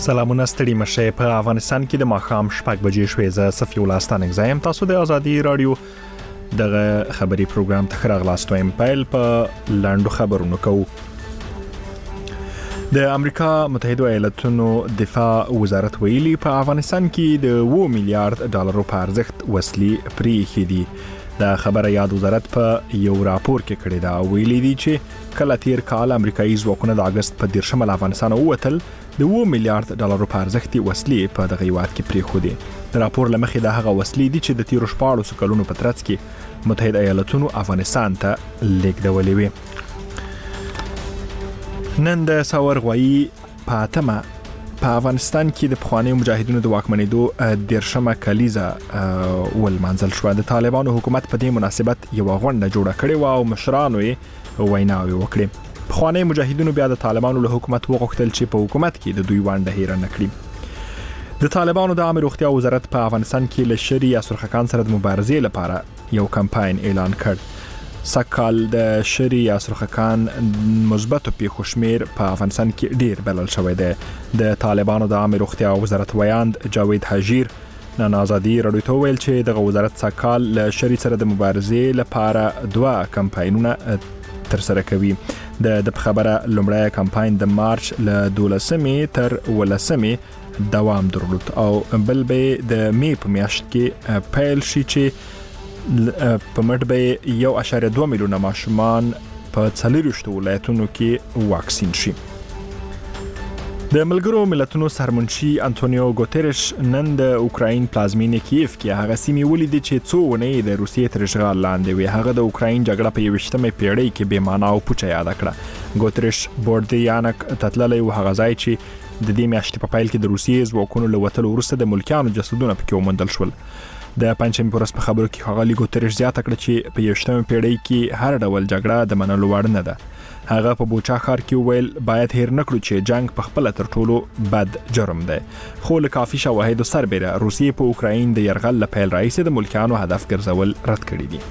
سلامونه ستړي مشه په افغانستان کې د ماښام 6 بجې شوې زه صفي الله ستانک زایم تاسو د ازادي رادیو دغه خبري پروګرام ته خراغلاست وایم پیل په لاندو خبرونو کوو. د امریکا متحده ایالاتونو دفاع وزارت ویلي په افغانستان کې د 2 میلیارډ ډالرو په ارزښت وسلې پریښې دي. دا خبره یاد وزارت په یو راپور کې کړې ده. ویلي دي چې کله تیر کال امریکایي ځواکونه د اگست په 10 افغانستان ووتل د 2 میلیارډ ډالرو په ارزښت وسلې په دغه هیواد کې پریښودې. د راپور لمخې د هغه وسلې دي چې د تیرو 14 کلونو په ترڅ کې متحده ایالاتونو افغانستان ته لیږدولې وي. نن د ساورغوایی په افغانستان کې د پخوانیو مجاهدینو د واکمنېدو 10مه کلیزه ولمانځل شو. د طالبانو حکومت په دې مناسبت یو غونډه جوړه کړې و او مشرانو یې ویناوې وکړې. پخوانی مجاهدینو بیا د طالبانو له حکومت وغوښتل چې په حکومت کې د دوی ونډه هېره نه کړي. د طالبانو د عامه روغتیا وزارت په افغانستان کې له شری یا سرخکان سره د مبارزې لپاره یو کمپاین اعلان کړ. سکهال د شری یا سرخکان مثبت پیښو شمیر په افغانستان کې ډیر بلل شوی دی. د طالبانو د عامه روغتیا وزارت ویاند جاوید حجیر نن ازادي رادیو ته ویل چې د وزارت سکهال له شری سره د مبارزې لپاره 2 کمپاینونه تر سره کوي. د خبره لومړی کمپاین د مارچ له 12 تر 18 دوام درلود او بل به د می په میاشت کې پیل شي چې په مټ به 1.2 میلیونه ماشومان په 40 ولایتونو کې واکسین شي. د ملګرو ملتونو سرمنشي انټونیو ګوتریش نن د اوکراین پلازمینې کیف کې هغه سیمې ولیدې چې څو ونې د روسیې تر اشغال لاندې وي. هغه د اوکراین جګړه په 21مه پیړۍ کې بې معنا او پوچه یاد کړه. ګوتریش بوردیانک تتللی و هغه ځای چې د دې میاشتې په پیل کې د روسیې ځواکونو له وتلو وروسته د ملکیانو جسدونه پکې وموندل شول. د پنځمې پورس په خبرو کې هغه ګوتریش زیاته کړه چې په 21مه پیړۍ کې هر ډول جګړه د منلو وړ نه ده. هغه په بوچا ښار کې ویل باید هیر نکړو چې جنگ په خپل تر ټولو بد جرم دی. خو له کافي شواهدو سربېره روسیې په اوکراین د يرغل له پیل راهیسې د ملکیانو هدف ګرځول رد کړی دي.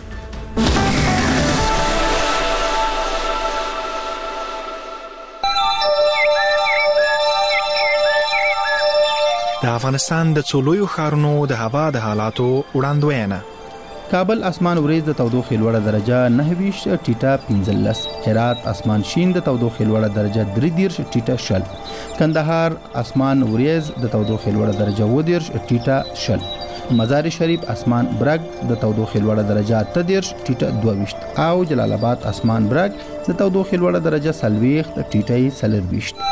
د افغانستان د څولویو ښارونو د هوا د حالاتو وړاندوینه. کابل اسمان وریځ د تودوخې لوړه درجه 9 ټیټه 15. هرات اسمان شین د تودوخې لوړه درجه 3 ټیټه 0. کندهار اسمان وریځ د تودوخې لوړه درجه 2 ټیټه 0. مزار شریف اسمان برګ د تودوخې لوړه درجه 8 ټیټه 22. او جلال آباد اسمان برګ د تودوخې لوړه درجه 40 ټیټه 24.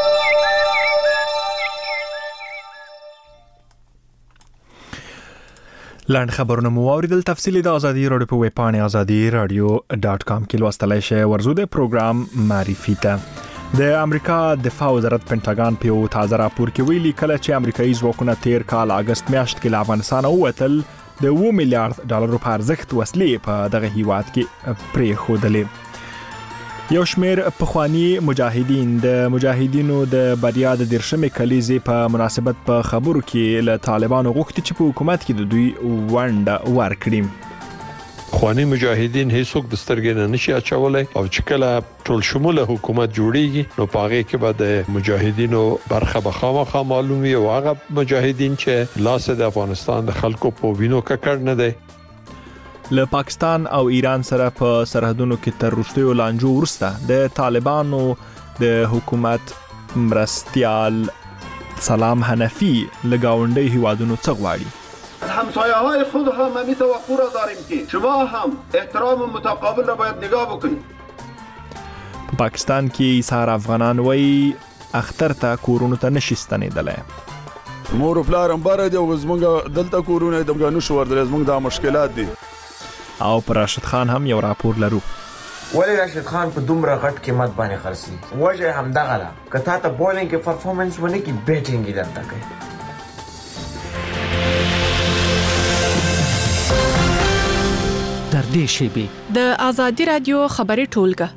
لاند خبرونه مو اوریدل. تفصیلی د ازادي رادیو په ویب پاڼه azadi-radio.com کې لوستلای شئ. ورزو د پروګرام معرفي ته. د امریکا دفاع وزارت پینټاګان په یو تازه راپور کې ویلي کله چې امریکایي ځواکونه تیر کال اگست میاشت کې له افغانستان ووتل د 2 میلیارډ ډالرو په ارزښت وسلې په دغه هیواد کې پریښودلې. یو شمیر پخوانی مجاهدین د مجاهدینو د بریا د 10مه کلیزې په مناسبت په خبرو کې له طالبانو غوښتي چې په حکومت کې د دوی ونډه ورکړي. پخوانی مجاهدین هیڅوک د سترګې نه نشي اچولای او چې کله ټول شموله حکومت جوړیږي نو په هغه کې به د مجاهدینو برخه به خامخا معلومي او هغه مجاهدین چې لاس د افغانستان د خلکو په وینو ککړ نه دی. له پاکستان او ایران سره په سرحدونو کې تر وروستیو لانجو وروسته د طالبانو د حکومت مرستیال سلام حنفی له گاونډي هیوادونو څخه غواړي از همسایه‌های خود هم می توقع را داریم که شما هم احترام متقابل را باید نگاه بکنید. په پاکستان کې ایثار افغانان وای اختر ته کورونو ته نشي ستنېدلای. مور پلارم بار دی او زمونږ دلته کورونه دمګه نشو وردل زمونږ د مشکلات دي. او پر راشد خان هم یو راپور لرو. ولی راشد خان په دومره غټ قیمت باندې خرڅي وجه هم دغه لا کته ته بولینګ کې پرفورمنس ونه کی بیټینګ درته کوي. در دې شی د ازادي رادیو خبري ټولګه.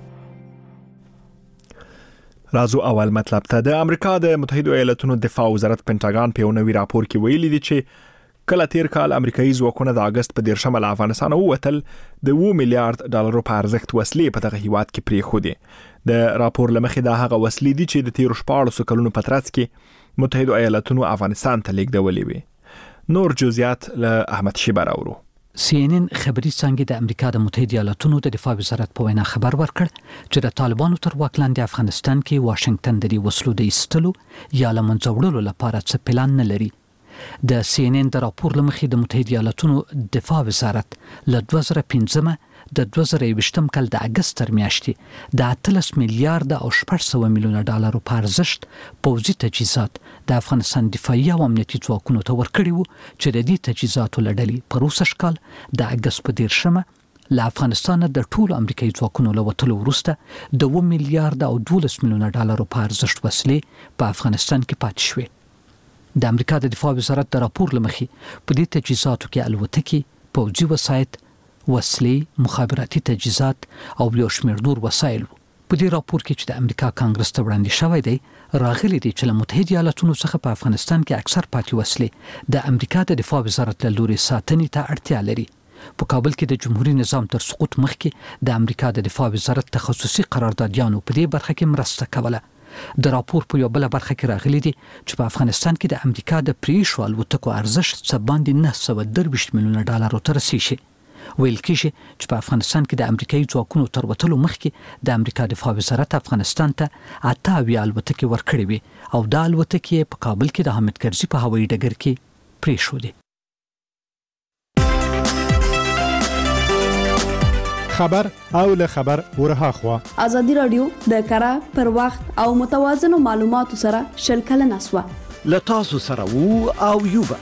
رازو اول مطلب ته. د امریکا د متحده ایالاتونو دفاع وزارت پینټاګان په یو نوی راپور کې ویلي دی چې کله تیر کال امریکایي ځواکونه د اگست په 10 له افغانستان ووتل د 2 میلیارډ ډالرو په ارزښت وسلې په دغه هیواد کې پریښودې. د راپور لمخې دا هغه وسلې دي چې د تیر 14 کلونو په ترڅ کې متحده ایالاتونو افغانستان ته لیږدولې وي. نور جزئیات له احمد شیبر اورو. CNN خبري څنګه د امریکا د متحده ایالاتونو د دفاع وزارت په وینا خبر ورکړ چې د طالبانو تر واک لاندې افغانستان کې واشنگټن د وسلو د ایستلو یا لمنځه وړلو لپاره څه پلان نه لري. د CNN د راپور لمخې د متحده ایالاتونو دفاع وزارت له 2015 د 2020 کال د اگست تر میاشتې د 13 میلیارډ او 600 میلیونه ډالرو په ارزښت پوځي تجهیزات د افغانستان دفاعي او امنیتي ځواکونو ته ورکړي وو چې د دې تجهیزاتو لړلې په 20 کال د اگست په 10 له افغانستان د ټولو امریکایي ځواکونو له وتلو وروسته د 2 میلیارډ او 12 میلیونه ډالرو په ارزښت وسلې په افغانستان کې پاتې شوې. د امریکا د دفاع وزارت د راپور لمخې په دې تجهیزاتو کې الوتکې، پوځي وسایط، وسلې، مخابراتي تجهیزات او یو شمېر نور وسایل. په دې راپور کې چې د امریکا کانګرس ته وړاندې شوی دی راغلي دي چې له متحده ایالاتونو څخه په افغانستان کې اکثر پاتې وسلې د امریکا د دفاع وزارت له لوري ساتنې ته اړتیا لري. په کابل کې د جمهوریت نظام تر سقوط مخکې د امریکا د دفاع وزارت تخصصي قراردادیانو په دې برخه کې مرسته کوله. د راپور په یو بل برخه کې راغلي دي چې په افغانستان کې د امریکا د پریښو الوتکو ارزښت څه باندې 923 میلیونه ډالرو ته رسیږي. ویل کېږي چې په افغانستان کې د امریکایي ځواکونو تر وتلو مخکې د امریکا دفاع وزارت افغانستان ته 88 الوتکې ورکړې وي او د الوتکې په کابل کې د حامد کرزي په هوایي ډګر کې پریښودې. خبر او له خبر ورها خوا ازادي رادیو د کره پر وخت او متوازنو معلوماتو سره شل کلن اسوا له تاسو سره وو او یوبا.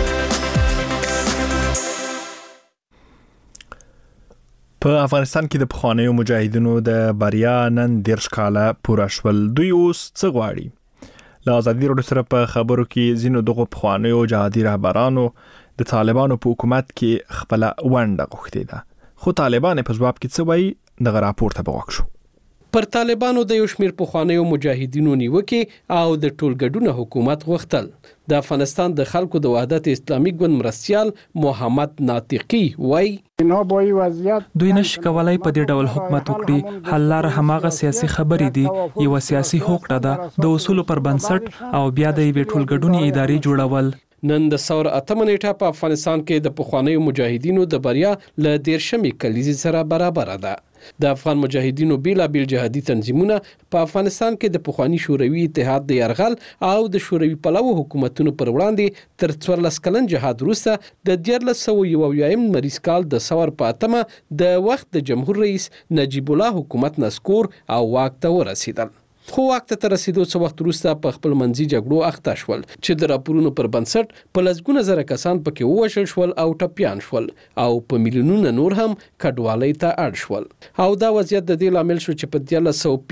په افغانستان کې د پخوانیو مجاهدینو د بریا نن 10 کاله پوره شول. دوی اوس څه غواړي؟ له ازادي رادیو سره په خبرو کې ځینو دغه پخوانیو جهادي رهبرانو د طالبانو په حکومت کې خپل ونډه غوښتې ده. خو طالبان په جواب کې څه وایي دغه راپور ته وګورئ. پر طالبانو د یو شمېر پخوانیو مجاهدینو نیوکې او د ټولګډونه حکومت غوښتل. د افغانستان د خلکو د وحدت اسلامي ګوند مرستيال محمد ناطقي وایي دوی نشي کولای په دې ډول حکومت وکړي. حل لار هماغه سیاسي خبرې دي، یو سیاسي هوکړه ده د اصولو پر بنسټ او بیا د یوې ټولګډونې ادارې جوړول. نن د ثور اتمه نیټه په افغانستان کې د پخوانیو مجاهدینو د بریا له 13 کلیزې سره برابر ده. د افغان مجاهدینو بیلابیل جهادي تنظیمونه په افغانستان کې د پخوانی شوروي اتحاد د یرغل او د شوروي پلوو حکومتونو پر وړاندې تر 14 کلن جهاد وروسته د 1991 مریض کال د ثور په اتمه د وخت د جمهور رئیس نجیب الله حکومت نسکور او واک ته ورسیدل. خو وخت ته رسیدو څو وخت وروسته په خپل منځي جګړو اخته شول چې د راپورونو پر بنسټ په لسګونه زره کسان پکې ووژل شول او ټپيان شول او په میلیونونو نور هم کډوالۍ ته اړ شول. او دا وضعیت د دې لامل شو چې په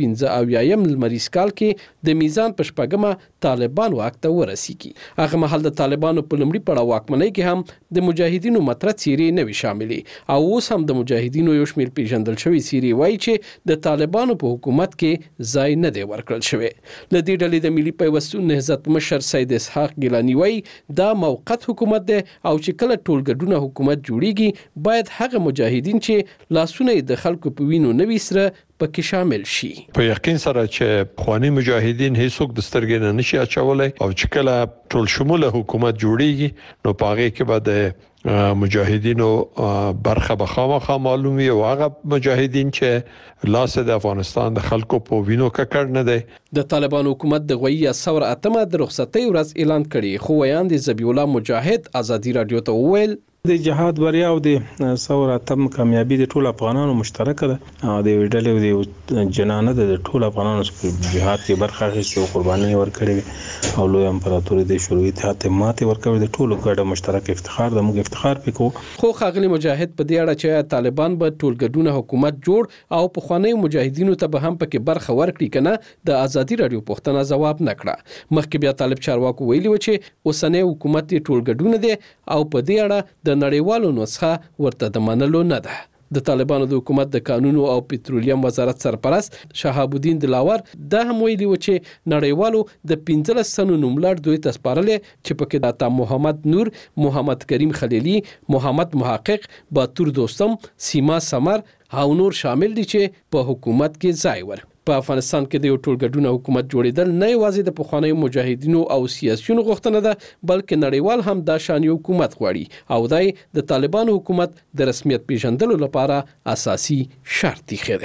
1915 لمریز کال کې د میزان په شپږمه طالبان واک ته ورسیږي. هغه مهال د طالبانو په لومړي پړاو واکمنۍ کې هم د مجاهدینو مطرح څیرې نه وي شاملې او اوس هم د مجاهدینو یو شمېر پیژندل شوی څیرې وایي چې د طالبانو په حکومت کې ځای نه دی ورکړل شوی. لدې ډلې د ملي پیوستون نهضت مشر سید اسحاق ګیلانی وایي دا موقت حکومت دی او چې کله ټولګډونه حکومت جوړیږي باید هغه مجاهدین چې لاسونه د خلکو په وینو نه وسره پکې شامل شي. په یقین سره چې پخوانی مجاهدین هیڅوک د سترګې نه نشي اچولای او چې کله ټول شموله حکومت جوړیږي نو پاره کې بعد مجاهدینو برخه بخامخه معلومي او هغه مجاهدین چې لاس د افغانستان د خلکو په وینو ککړ نه دی. د طالبان حکومت د غوي ثور اتمه د رخصتۍ ورځ اعلان کړي خو ویاند زبی الله مجاهد ازادي رادیو ته وویل د جهاد بریا او د ثور اتم کامیابی د ټول افغانانو مشترکه ده او د ویډلې د جنانه د ټول افغانانو په جهاد کې برخه اخیستې او قرباني ورکړي او لوی امپراتوري د شوروي اتحاد ته ماته ورکړي د ټولو ګډه مشترک افتخار د موږ افتخار پکو. خو خاغلی مجاهد په دې اړه چې طالبان به ټولګډونه حکومت جوړ او په خوانی مجاهدینو ته به هم پکې برخه ورکړي کنه د ازادي رادیو پوښتنه جواب نکړه. مخکې بیا طالب چارواکو ویلي و چې اوسنۍ حکومت ټولګډونه دي او په دې اړه د نړیوالو نسخه ورته د منلو نه ده. د طالبانو د حکومت د قانونو او پټرولیم وزارت سرپرست شهاب الدین دلاور د هم ویلي و چې نړیوالو د 15 سنو نوملړ دوی تسپارلې چې پکې د عطا محمد نور، محمد کریم خلیلی، محمد محقق، باتور دوستم، سیما سمر او نور شامل دي چې په حکومت کې ځای ور. په افغانستان کې د یو ټولګډونه حکومت جوړیدل نه یوازې د پخوانیو مجاهدینو او سیاسيونو غوښتنه ده، بلکې نړیوال هم دا شان یو حکومت غواړي او دای د طالبانو حکومت د رسمیت پیژندلو لپاره اساسي شرط دی.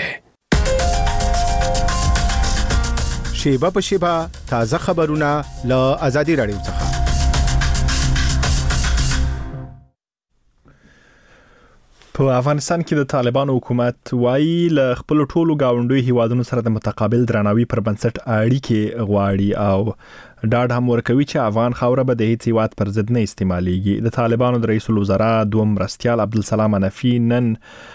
شیبه په شیبه تازه خبرونه له آزادي رادیو څخه. په افغانستان کې د طالبانو حکومت وايي له خپل ټولو گاونډي هیوادونو سره د متقابل درناوي پر بنسټ اړیکې غواړي او ډاډ هم ورکوي چې افغان خاوره به د هیڅ هیواد پر ضد نه استعماليږي. د طالبانو د رئیس الوزرا دوم مرستیال عبدالسلام حنفي نن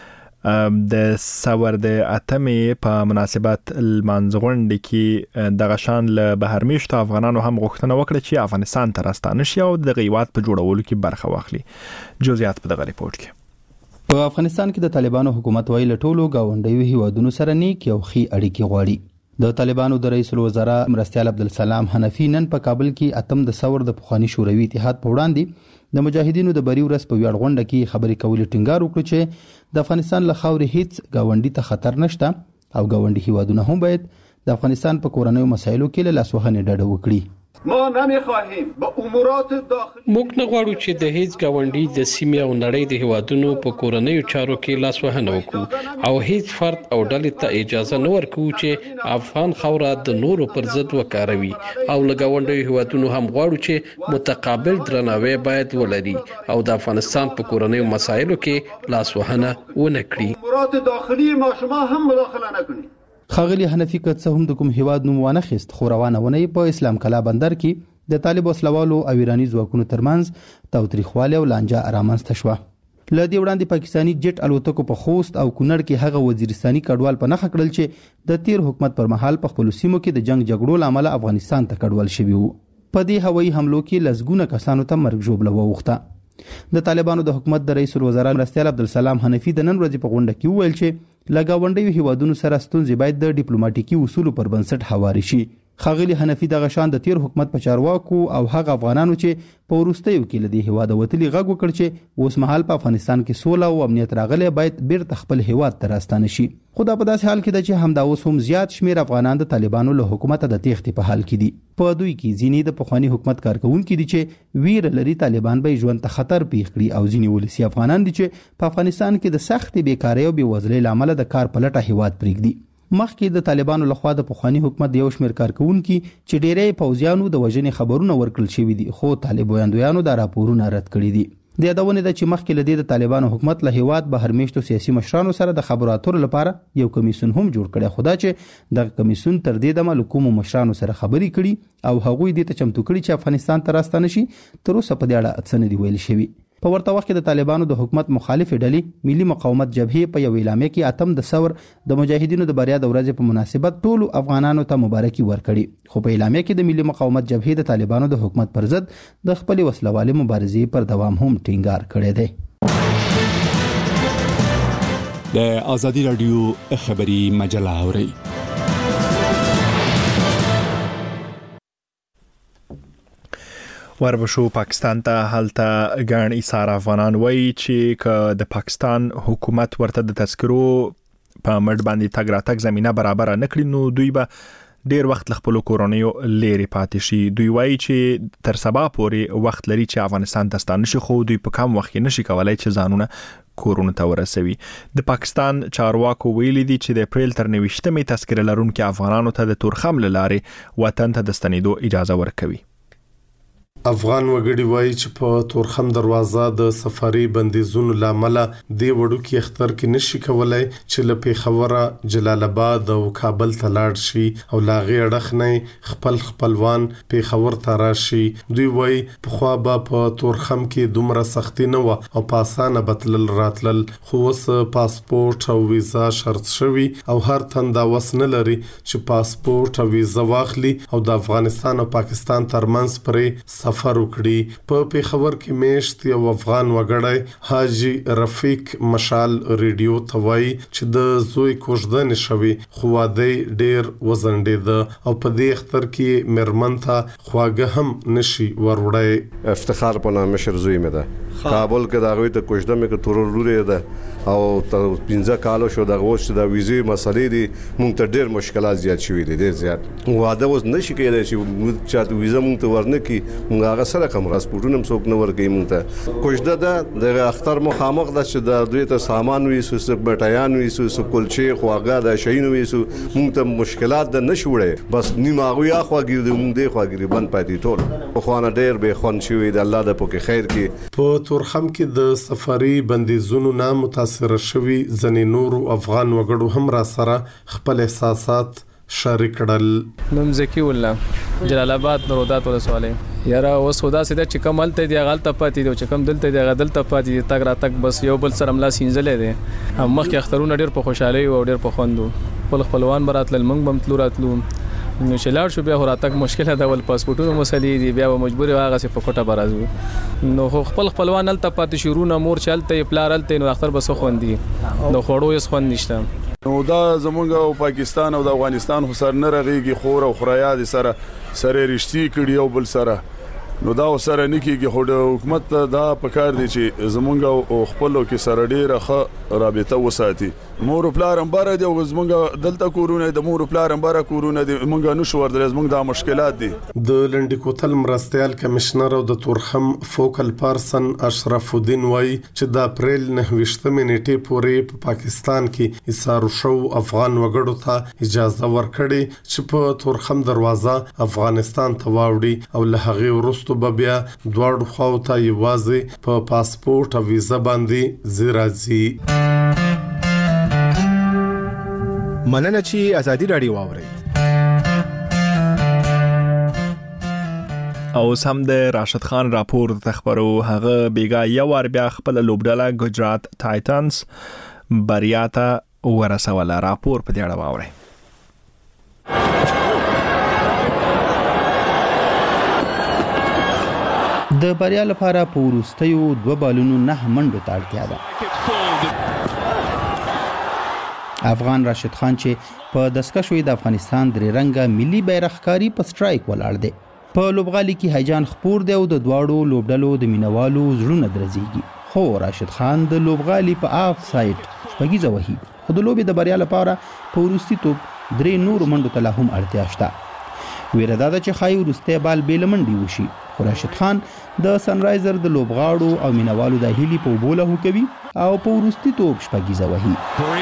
د سور د اتمې په مناسبت المنځغونډ کې د غشان له بهرمیشت افغانانو هم غوښتنه وکړه چې افغانستان ته راستانه شي او د هیواد په جوړولو کې برخه واخلي. جزئیات په دغه ریپورت کې. په افغانستان کې د طالبانو حکومت وایي له ټولو گاونډیو هیوادونو سره نیک او ښې اړیکې غواړي. د طالبانو د رئیس الوزرا مرستیال عبدالسلام حنفي نن په کابل کې اتم د ثور د پخوانی شوروي اتحاد په وړاندې د مجاهدینو د بری ورځ په ویاړ غونډه کې خبرې کولې ټینګار وکړ چې د افغانستان له خاورې هیڅ گاونډي ته خطر نشته او گاونډي هیوادونه هم باید د افغانستان په کورنیو مسایلو کې له لاسوهنې ډډه وکړي. ما نمیخواهیم با امورات داخلی موږ نه غواړو چې د هیڅ گاونډي د سیمې او نړۍ د هیوادونو په کورنیو چارو کې لاسوهنه وکړو او هیڅ فرد او ډلې ته اجازه نه ورکوو چې افغان خاوره د نورو پر ضد وکاروي او له گاونډیو هیوادونو هم غواړو چې متقابل درناوی باید ولري او د افغانستان په کورنیو مسایلو کې لاسوهنه ونه کړي. امورات داخلی ما شما هم مداخله نکنید. خاغلی حنفي که څه هم د کوم هیواد نوم وانه خست خو روانه ونه په اسلام کلا بندر کې د طالب وسلوالو او ایرانی ځواکونو ترمنځ تاوتریخوالی او لانجه رامنځته شوه. له دې وړاندې پاکستانی جټ الوتکو په خوست او کونړ کې هغه وزیرستاني کډوال په نخښه کړل چې د تیر حکومت پر مهال په خپل سیمو کې د جنگ جګړو لامل افغانستان ته کډوال شوي وو. په دې هوایي حملو کې لزګونه کسانو ته مرګ ژوبله ووخته. د طالبانو د حکومت د رئیس الوزرا مرستیال عبدالسلام حنفي د نن ورځې په غونډه کې وویل چې له گاونډیو هیوادونو سره ستونزې باید د ډیپلوماټیکي اصولو پر بنسټ هواري شي. خاغلی حنفي د غشان د تیر حکومت په چارواکو او هغه افغانانو چې په وروستیو کې له دې هیواد وتلي غږ وکړ چې اوس مهال په افغانستان کې سوله او امنیت راغلی باید بیرته خپل هیواد ته راستانه شي. خو دا په داسې حال کې ده چې همدا اوس هم زیات شمیر افغانان د طالبانو له حکومت د تېښتې په حال کې دي. په دوی کې ځینې د پخوانی حکومت کارکونکي دي چې ویر لري طالبان به ژوند ته خطر پیښ کړي او ځینې ولسی افغانان دي چې په افغانستان کې د سخت بیکاری او بېوزلۍ لامل د کار په لټه هیواد پرېږدي. مخکې د طالبانو لخوا د پخوانی حکومت یو شمېر کارکونکي چې ډېری پوځیانو د وژنې خبرونه ورکړل شوي دي خو طالب ویاندویانو دا راپورونه رد کړي دي. د یادونه ده چې مخکې له دې د طالبانو حکومت له هیواد بهر میشتو سیاسي مشرانو سره د خبرو اترو لپاره یو کمیسیون هم جوړ کړی خو دا چې د کمیسیون تر دې دمه له کومو مشرانو سره خبرې کړي او هغوی دې ته چمتو کړي چې افغانستان ته راستانه شي تر اوسه په دې اړه څه نه دي ویل شوي. په ورته وخت کې د طالبانو د حکومت مخالفې ډلې ملي مقاومت جبهې په یو اعلامیه کې اتم د ثور د مجاهدینو د بریا د ورځې په مناسبت ټولو افغانانو ته مبارکي ورکړي خو په اعلامیه کې د ملي مقاومت جبهې د طالبانو د حکومت پر ضد د خپل وسلوالي مبارزې پر دوام هم ټینګار کړی دی. د آزادي رادیو خبري مجله اوري. وربشو پاکستان ته هلته ګڼ ایثار افغانان وایي چې که د پاکستان حکومت ورته د تذکرو په مړ باندې تګ راتګ زمينه برابر نه کړي نو دوی به ډیر وخت خپل کورونیو لری پاتې شي. دوی وایي چې تر سبا پورې وخت لري چې افغانستان ته ستانه شي خو دوی په کم وخت کې نشي کولای چې ځانونه کورونه ته ورسوي. د پاکستان چارواکو ویلي دي چې د اپریل تر 29مې تذکره لرونکو افغانانو ته د تورخم لارې وطن ته د ستنېدو اجازه ورکوي. افغان وګړي وایي چې په تورخم دروازه د سفاري بندیزونو لامل د وړوکی اختر کې نشي کولای چې له پیښور جلال آباد او کابل ته لاړ شي او لاغي اړخ نه خپل خپلوان پیښور ته راشي. دوی وایي په خوا په تورخم کې دومره سختي نه و او په اسانه بتلل راتلل خو اوس پاسپورت او ویزا شرط شوی او هر تندا وس نه لري چې پاسپورت او ویزا واخلي او د افغانستان او پاکستان ترمنځ پرې سفر وکړي. په پیښور کې میشت یو افغان وګړی حاجی رفیق مشال ریډیو توای چې د زوی کوژدنې شوی خو واده ډیر وزندید او په دې اختر کې مرمن ته خواږه هم نشي وروړی. افتخار په نام مشر زوی مې ده کابل کې دا غوي ته کوژده مې کې تور لوري ده او 15 کال شو د غوښ د ویزې مسلې دي مونږ ته ډېر مشکلات زیات شوي دي ډېر زیات واده اوس نشي کېدای چې موږ چاته ویزه مونږ ته ورنه کی مونږ هغه سره کوم پاسپورټونه څوک نه ورګي مونږ ته کوژده ده د اختر مخامخ د چې د دوی ته سامان وي سو بټیان وي سو کلچې خواګه د شین وي سو مونږ ته مشکلات د نشوړې بس نیماغوي اخواګي د مونږ دی خواګي بند پاتې ټول په خوانه ډېر به خون شوي د الله د پوکي خیر کې. په تورخم کې د سفاري بندیزونو نه متاثر شوي ځنې نور افغان وګړو هم را سره خپل احساسات شریک کړل. نوم زکی الله جلال آباد نورودات ولسوالۍ یاره اوس خدا سیده چې کوم هلته دی غلطه پاتې دی چې کوم دلته دی غدلته پاتې دی تک را تک بس یو بل سره ملا سینځلې دی هم مخکې اخترونه ډېر په خوشحالي او ډېر په خوندو خپلوان براتل موږ بم تلو راتلو نو چې لاړ شو بیا هو راتک مشکله ده ول پاسپورټونو مسلې دي بیا مجبور هغه څه په کوټه برازو نو خپل خپلوان هلته پاتې شروع نه مور چلته پلارلته نو اختر بس خوندي نو خوړو یې خوند نشته. نو دا زمونږ او پاکستان او د افغانستان خو سر نه رغيږي خور او خرایا دي سره رښتې کړي او بل سره نو دا سره نکیږي خو د حکومت دا پکار دی چې زمونږ او خپلو کې سره ډیره ښه رابطه وساتي. مور پلار هم بار دی او زمونږ دلته کورونه د مور پلار هم بار کورونه دي مونږ نو شو ورته زمونږ دا مشکلات دي. د لنډی کوتل مرستيال کمشنر او د تورخم فوکل پرسن اشرف الدین وای چې د اپریل 9 نیټې پورې په پاکستان کې ایثار شو افغان وګړو ته اجازه ورکړي چې په تورخم دروازه افغانستان ته واوړي او له هغه وروسته بیا دواړو خواو ته یوازې په پاسپورت او ویزه باندې زیرازي. مننه چې ازادي رادیو واوري او سم د راشد خان راپور تخبرو هغه بیګا یو ور بیا خپل لوبډاله ګجرات ټایټنز بریا ته ورسوله. راپور په دې اړه واوري. د بریا لپاره په وروستیو 2 بالونو 9 منډو ته اړتیا ده. افغان راشد خان چې په دسکه شوی د افغانستان درې رنګه ملي بیرغکاری په سټرایک ولاړ دی. په لوبغالي کې هیجان خپور دی او د دواړو لوبډلو د مینوالو زړونه درزيږي. خو راشد خان د لوبغالي په آف ساید شپږیزه وهي خو د لوبې د بریا لپاره په وروستي توپ 3 نور منډو ته هم اړتیا شته. ویره ده چې خای ورسته بال بیل منډي وشي خو راشد خان د سنرایزر د لوبغاړو او مینوالو د هیلي په بوله هو کوي او په وروستي توپ شپږیزه وهي.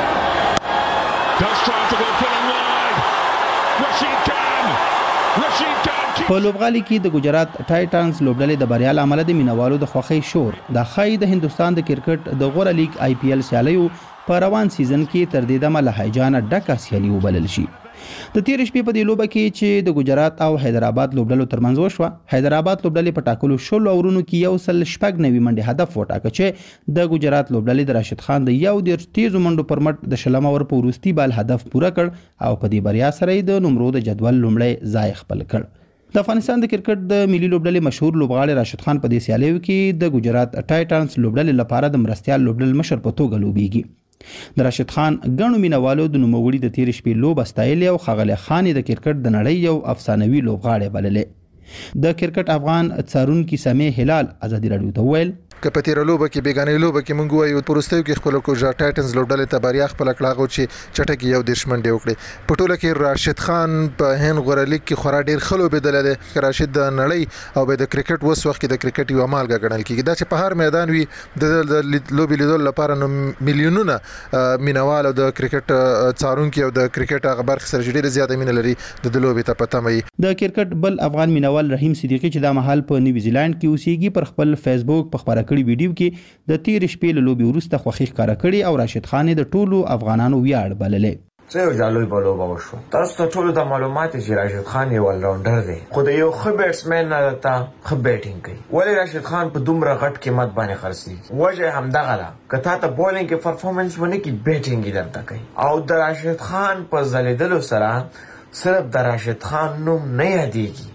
په لوبغالي کې د ګجرات ټایټنز لوبډلې د بریا لامل د مینوالو د خوخي شور د خای د هندستان د کرکټ د غوړه لیګ آی پی ایل سیالیو په روان سیزن کې تر دې دمه له هیجان ډکه سیالي وبلل شي. د تیر شپې په دې لوبه کې چې د ګجرات او حیدرآباد لوبډلو ترمنځ وشوه حیدرآباد لوبډلې په ټاکلو شل اورونو کې یو سل شپږ نوي منډي هدف وټاکه چې د ګجرات لوبډلې د راشد خان د یو ډیر تیزو منډو پر مټ د شلم اور په وروستي بال هدف پوره کړ او په دې بریا سره د نمرو د جدول لومړی ځای خپل کړ. د افغانستان د کرکټ د ملي لوبډلې مشهور لوبغاړي راشد خان په دې سیالیو کې د ګجرات ټایټنز لوبډلې لپاره د مرستيال لوبډل مشر په توګه لوبيږي. د راشد خان غنو مینوالو د نوموړي د تیر شپې لوب استایل او خغله خان د کرکټ د نړۍ یو افسانوي لوبغاړي بللې. د کرکټ افغان څارونکو سمې هلال ازادي رادیو ته ویل که په تیر لوبه کې بیګانې لوبه کې مونږ وایو پرستیو کې خپل کوجا ټایټنز لوبډلې ته بریا خپل کړهغو چې چټکی یو دشمن دی وکړي. په ټوله کې راشد خان په هند غورلیک کې خورا ډیر خلو بدل دی. راشد د نړۍ او د کرکټ وس وخت د کرکټ یو مالګه ګڼل کیږي دا چې په هر میدان وي د لوبي لیدل لپاره نو میلیونونه مینوال او د کرکټ څارونکو او د کرکټ خبر سره ډیر زیاته مینه لري د لوبي ته پته مې. د کرکټ بل افغان مینوال رحیم صدیقی چې د محل په نیوزیلند کې اوسېږي پر خپل فیسبوک په خبره کړي ویډیو کې د تیر شپې له لوبي وروسته خوخي ښکارا کړي او راشد خان د ټولو افغانانو ویاړ بللې. څه یو جالوی بلوبه وشو. تاسو ته ټولو د معلومات چې راشد خان یو راونډر دی خو د یو ښه بیټسمن نه تا ښه بیټینګ کوي. ولی راشد خان په دومره غټ قیمت باندې خرڅي وجه همدغه ده که تا ته بولینګ کې پرفورمنس ونه کی بیټینګ درته کوي او د راشد خان په ځلیدلو سره صرف د راشد خان نوم نه یادېږي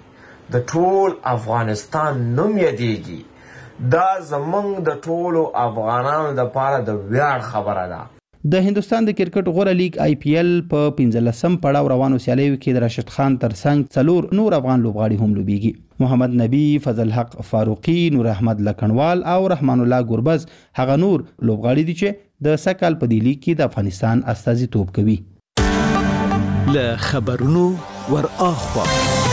د ټول افغانستان نوم یادېږي. دا زمونږ د ټولو افغانانو لپاره د ویاړ خبره ده. د هندستان د کرکټ غوره لیگ IPL په 15م پړاو روانو سیالیو کې د راشد خان ترڅنګ 4 نور افغان لوبغاړي هم لوبېږي. محمد نبی، فضل حق فاروقي، نور احمد لکنوال او رحمان الله ګوربز هغه نور لوبغاړي دي چې د سکهال په دی لیگ کې د افغانستان استازیتوب کوي. له خبرونو ور اخوا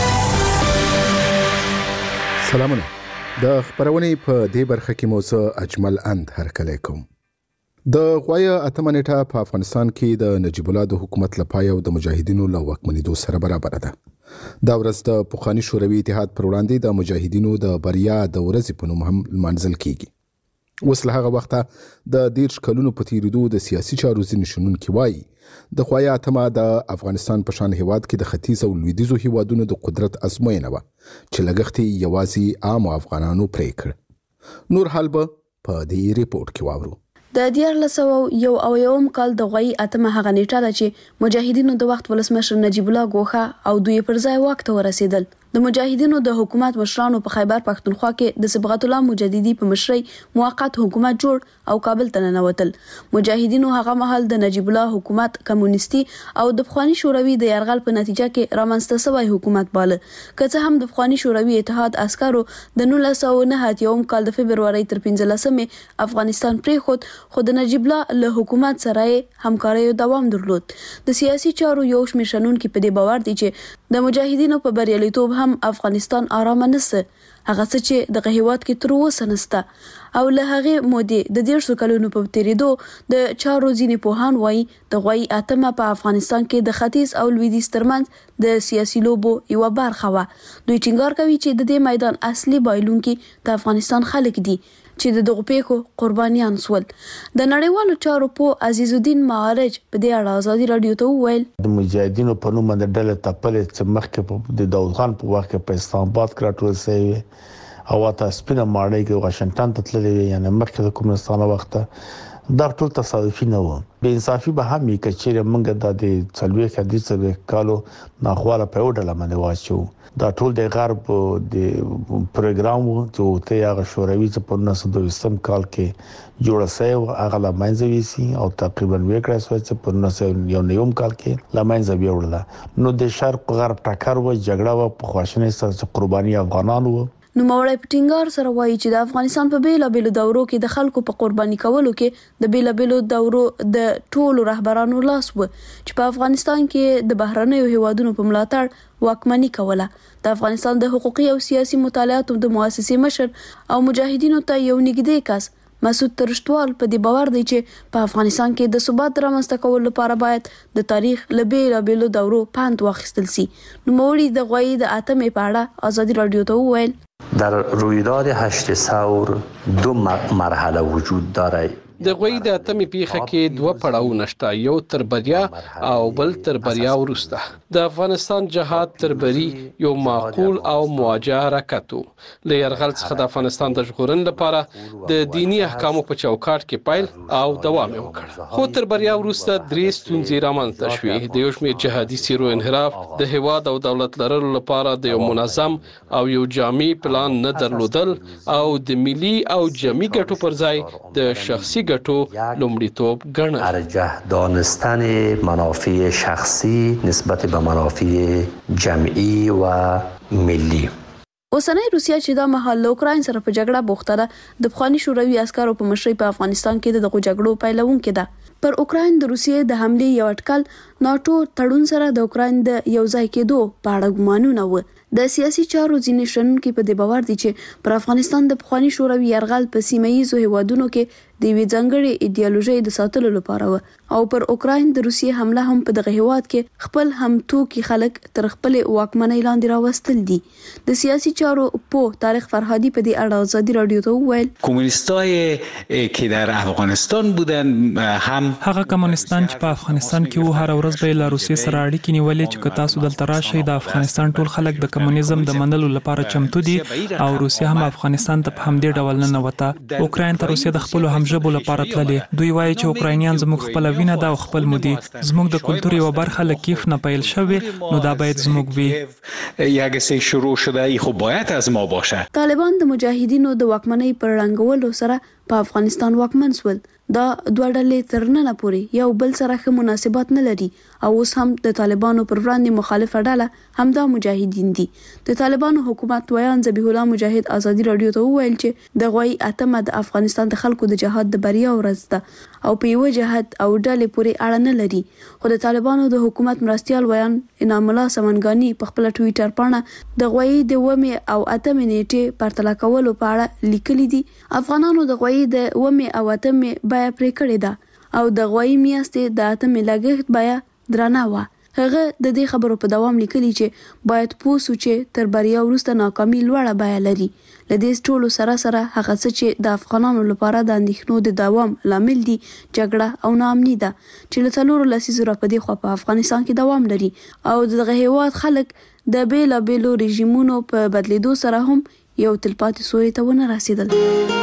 سلامونه. د خبرونې په دې برخه کې موضوع اجمل اند هرکلی کوم. د غوایه اتمه نیټه په افغانستان کې د نجیب الله د حکومت لپاره او د مجاهدینو له واکمنېدو سره برابر ده. دا ورځ د پخوانی شوروي اتحاد پر وړاندې د مجاهدینو د بریا د ورځې په نوم هم لمانځل کیږي. اوس له هغه وخته د 10 کلونو په تیریدو د سیاسي چارو ځینې شنونکي وایي د غوایه اتمه د افغانستان په شان هیواد کې د ختیځ او لویدیځو هیوادونو د قدرت ازموینه وه چې لګښت یې یوازې عام افغانانو پرې کړ. نور حال به په دې ریپورت کې واورو. د 1901 کال د غوایي اتمه هغه نیټه ده چې مجاهدینو د وخت ولسمشر نجیب الله ګوښه او دوی پر ځای واک ته ورسېدل. د مجاهدینو د حکومت مشرانو په خیبر پښتونخوا کې د صبغت الله مجددي په مشرۍ موقت حکومت جوړ او کابل ته ننوتل. مجاهدینو هغه مهال د نجیب الله حکومت کمونیستي او د پخوانی شوروي د یرغل په نتیجه کې رامنځته شوی حکومت باله. که څه هم د پخوانی شوروي اتحاد عسکرو د 1991 کال د فبرवरी تر 15مې افغانستان پریخود، خو د نجیب الله له حکومت سره همکارۍ دوام درلود. د سیاسي چارو یو شمېر شنونکي په دې باور دي چې د مجاهدینو په بریالیتوب هم افغانستان آرام نسه، هغه څه چې د هیواد کې تر اوسه نسته او له هغه مودې د 150 کلونو په تیریدو د چارو ځینې پوهان وایي د غوایي اتمه په افغانستان کې د ختیځ او لویدیځ ترمنځ د سیاسي لوبو یو برخه وه. دوی ټینګار کوي چې د دې میدان اصلي بایلونکي د افغانستان خلک دي چې د دغو پیښو قربانیان سول. د نړیوالو چارو په عزیز الدین معارج په دې اړه ازادي رادیو ته وویل د مجاهدینو په نوم د ډلې تپلې چې مخکې په د داود خان په وخت کې په اسلام آباد کې راټول شوی او تاسو سپینه ماړی کې واشنگټن ته تللی، یعنی مخکې د کومستان وخت دا ټول تصادفي نه و. بې انصافي به هم یې کچېره موږ د څلوي حدیث کالو ناخواله په وډله باندې واچو. دا ټول د غرب د پروګرام چې ته هغه شوروي چې په 1920 کال کې جوړ شوی هغه لا منځ ویسي او تقریبا وکړای شو چې په 1991 کال کې لا منځ ویوړل. نو د شرق غرب ټکر و، جګړه و، په خواشنۍ سره قرباني افغانانو و. نو مورای پټینګار سره وایي چې د افغانستان په بیلابېلو دورو کې د خلکو په قرباني کولو کې د بیلابېلو دورو د ټولو رهبرانو لاس و چې په افغانستان کې د بهرنیو هیوادونو په ملاتړ واکمني کوله. د افغانستان د حقوقي او سیاسي مطالعاتو د مؤسسې مشر او مجاهدینو ته یو نږدې کس مسعود ترشتوال په دې باور دی چې په افغانستان کې د ثبات رامنځته کولو لپاره باید د تاریخ له بیلابېلو دورو پند واخیستل شي. نو موري د غوایي د اتمې په اړه ازادي رادیو ته وویل در رویداد 8 ثور 2 مرحله وجود دارد. د غوی د اتمې پیښه کې دوه پړاوونه شته، یو تر بریا او بل تر بریا وروسته. د افغانستان جهاد تر بری یو معقول او مواجه حرکت و. له یرغل څخه د افغانستان د ژغورنې لپاره د دینی احکامو په چوکاټ کې پیل او دوام وکړ. خو تر بریا وروسته درې ستونزې رامنځته شوې. د یو شمېر جهادي څیرو انحراف، د هیواد او دولت لرلو لپاره د یو منظم او یو جامع پلان نه درلودل او د ملي او جمعي ګټو پر ځای د شخصي لومړیتوب ګڼل. ارجح دانستن منافع شخصی نسبت به منافع جمعی و ملی. اوسنۍ روسیا چې دا مهال له اوکراین سره په جګړه بوخته ده، د پخوانی شوروي عسکرو په مشرۍ په افغانستان کې دغه جګړو پیلوونکې ده. پر اوکراین د روسیې د حملې یو اټکل ناتو تړون سره د اوکراین د یو ځای کېدو په اړه ګمانونه و. د سیاسي چارو ځینې شنونکي په دې باور دي چې پر افغانستان د پخوانی شوروي یرغل په سیمه ییزو هیوادونو کې د یوې ځانګړې ایډیالوژۍ د ساتلو لپاره و او پر اوکراین د روسیې حمله هم په دغه هیواد کې خپل همتوکي خلک تر خپل واکمنۍ لاندې راوستل دي. د سیاسي چارو په تاریخ فرهادي په دې اړه ازادي رادیو ته وویل کمونیستای که در افغانستان بودن هم هغه کمونستان چې په افغانستان کې وو هر ورځ به له روسیې سره اړیکې نیولې چې تاسو دلته راشئ د افغانستان ټول خلک د کمونیزم د منلو لپاره چمتو دي او روسیه هم افغانستان ته په همدې ډول نه نوته. اوکراین ته روسیه د خپل هم ژبو لپاره تللې. دوی وایي چې اوکراینیان زموږ خپل وینه ده او خپل مودي زموږ د کلتور یو برخه له کیف نه پیل شوی، نو دا باید زموږ وي. یک شروع شده ای خو باید از ما باشه. طالبان د مجاهدینو د واکمنۍ پر رنګولو سره په افغانستان واکمن شول. دا دوه ډلې تر ننه پورې یو بل سره ښه مناسبات نه لري او اوس هم د طالبانو پر وړاندې مخالفه ډله همدا مجاهدین دي. د طالبانو حکومت ویان ذبیح الله مجاهد ازادي رادیو ته وویل چې د غوي اتمه د افغانستان د خلکو د جهاد د بریا ورځ ده او په یو جهاد او ډلې پورې اړه نه لري. خو د طالبانو د حکومت مرستيال ویان انعام الله سمنګانی په خپل ټوئیټر باندې د غوي د ومه او اتمه نیټه پرتله کولو په اړه لیکلي دي. افغانانو د غوي د ومه او اتمه بیا پرې کړې ده او د غوي میاشتې د اتمه لګښت بیا درانه و. هغه د دې خبرو په دوام لیکلي چې باید پوسو چې تر بریا وروسته ناکامي لوړه بیا لري. لدې ټولو سره هغه څه چې د افغانانو لپاره د اندېښنو د دوام لامل دي جګړه او ناامني ده چې له څلورو لسیزو راپدې خو په افغانستان کې دوام لري او دغه هیواد خلک د بیلابیلو رژیمونو په بدلیدو سره هم یو تلپاتې سولې ته ونه رسیدل.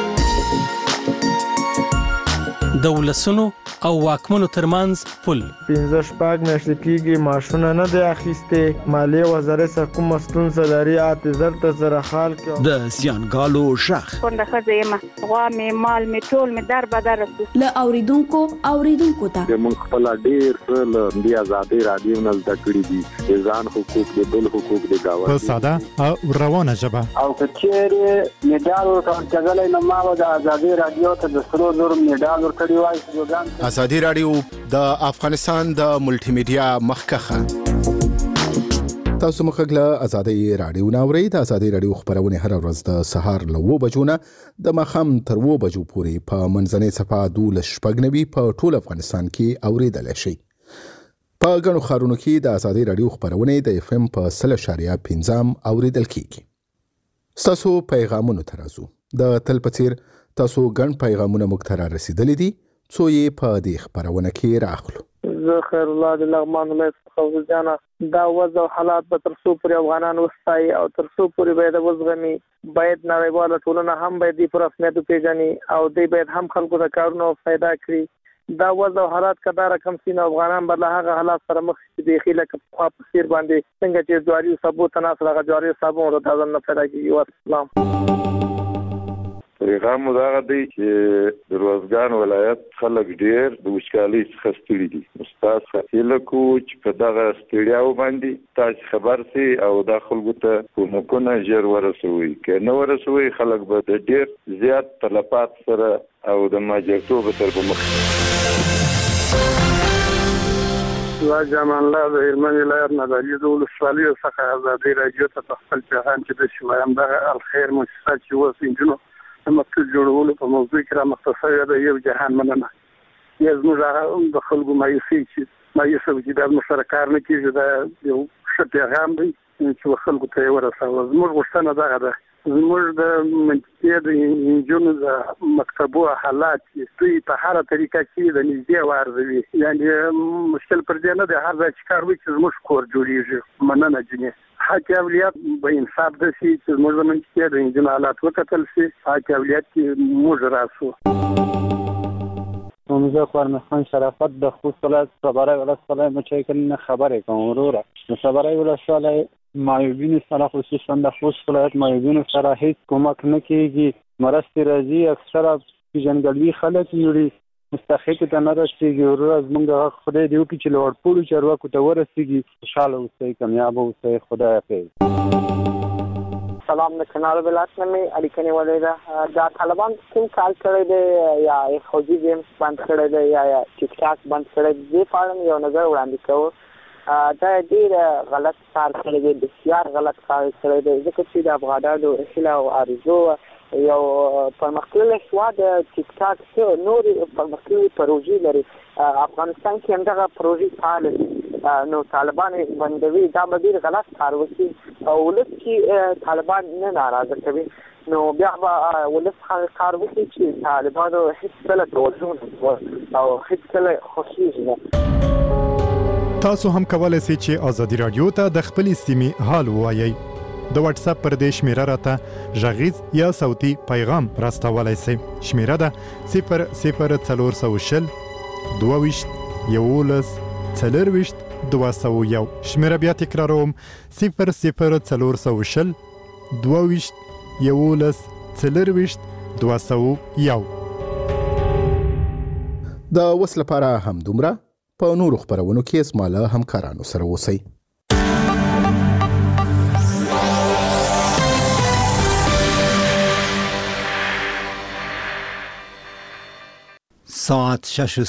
د ولسونو او واکمنو ترمنځ پل 15 میاشتې کېږي معاشونه نه دی اخیستې. مالیې وزارت سره کومه ستونزه لري اعتذار ته سره حال کې د زیانګالو شخ څنګه ښځه یم غوا مې مال مې ټول مې در بدر له اوریدونکو ته موږ خپل ډیر څه له دې ازادي رادیو نه زده کړی دي ځان حقوق د بل حقوق د گاوند په ساده او روانه ژبه او کچېره میډال ورکړل نو ما د ازادي رادیو ته د سرو زر میډال ورکړی وای. ازادي رادیو د افغانستان د ملټي میډیا مخکخه. تاسو مخکله ازادي رادیو ناوړی. د ازادي رادیو خبرونه هر ورځ د سهار له 9 بجو نه د ماخام تر 2 بجو پورې په منځنۍ صفه 12 په ټول افغانستان کې اوریدل شي. په ګڼو ښارونو کې د ازادي رادیو خبرونه د اف ام په 0.5 اوریدل کیږي. تاسو پیغامونه ترازو د تلپتیر تاسو ګڼ پیغامونه مختار رسیدلې دي څو یې په دې خبرونه کې راخلو. زه خیر الله د لغمان ولایت خوځانا دا وضع حالات به تر څو پر افغانان وستای او تر څو پر به د وزغني باید نړیواله ټولنه هم باید پر رسمیت پیژني او دوی باید هم خلکو د کارونو فائدہ کړي. دا وضع حالات کدا رقم سین افغانان بل هغه حالات سره مخ دي خله کې په پسیر باندې څنګه چې جواری ثبوت تناسب هغه جواری ثبوت ورته نه پیدا کیږي. والسلام. پیغام مداغه دی چې د روزګان ولایت خلک ډیر د وشکالي څخه ستړي دي. استاد خپل کو چې په دغه ستړیاو باندې تاسو خبر سي او د خلکو ته کومه ژر ورسوي که نه ورسوي خلک به د ډیر زیات طلبات سره او د ماجرتوب تر مخ. جمان الله د هلمند ولایت نظریه د ولسوالۍ څخه ازادي رادیو ته خپل پیغام چې د شمایم د الخير مؤسسه چې وسینجنو مکتوب جوړولو په موضوع کې را مختصر د یو جهان مننه. یزموږ د خلکو مایوسي چې د مشارکت نه کیږي دا یو ښه پیغام دی چې خلکو ته ورسوي. زموږ غوښتنه دا ده زموږ د منطقې د انجونو د مکتبو حالات چې په هر طریقه کې د نږدې وارزوي یعنی مشکل پر دې نه ده هر ځای چې کار وکړي چې زموږ کور جوړیږي. مننه جنې حق اولیت به انصاف د شي چې موږ د منطقې د انجونو حالات وکتل شي حق اولیت کې موږ راسو. زه خورمخان شرافت د خوست ولایت صبرای ولسوالۍ متشکرین خبرې کوم وروره. د صبرای ولسوالۍ معیوبین سره خصوصا د خوست ولایت معیوبین سره هیڅ کومک نه کیږي. مرستې راځي اکثره پیژنګلوي خلک نوري مستحق ته نه رسیږي. وروره زموږ خدای دې وکړي چې لوړ پوړو چارواکو ته ورسیږي. خوشاله اوسئ کامیاب اوسئ. خدای حافظ. سلام د کنار ولایت نه اړیکنه ولې دا طالبان کوم کال کړی دی یا خوځي گیمز بند کړی دی یا ټیک ټاک بند کړی دی په اړه یو نظر وړاندې کوو. دا ډیر غلط کار کړی دی بسیار غلط کار کړی دی ځکه چې د افغانانو هیله او آرزو یو پرمختللی هیواد ټیک ټاک څخه نور پرمختللي پروژې لري. افغانستان کې همدغه پروژې فعال دي نو طالبان بندوي دا به ډیر غلط کار وکړي او ولس کې طالبان نه ناراضه کوي نو بیا به ولس کار وکړي چې طالبانو هیڅ کله توجه او هیڅ کله خوښیږي نه. تاسو هم کولای شئ چې ازادي رادیو ته د خپل سیمې حال ووایي. د واتس اپ پر دې شمیره راته ژغیز یا صوتي پیغام راستولای شئ. شمیره ده 00420 22 11 40 201. شمیره بیا تکراروم 00420 22 11 40 201. د اوس لپاره هم دومره. په نورو خبرونو کې اسماله همکارانو سره اوسئ. ساعت 6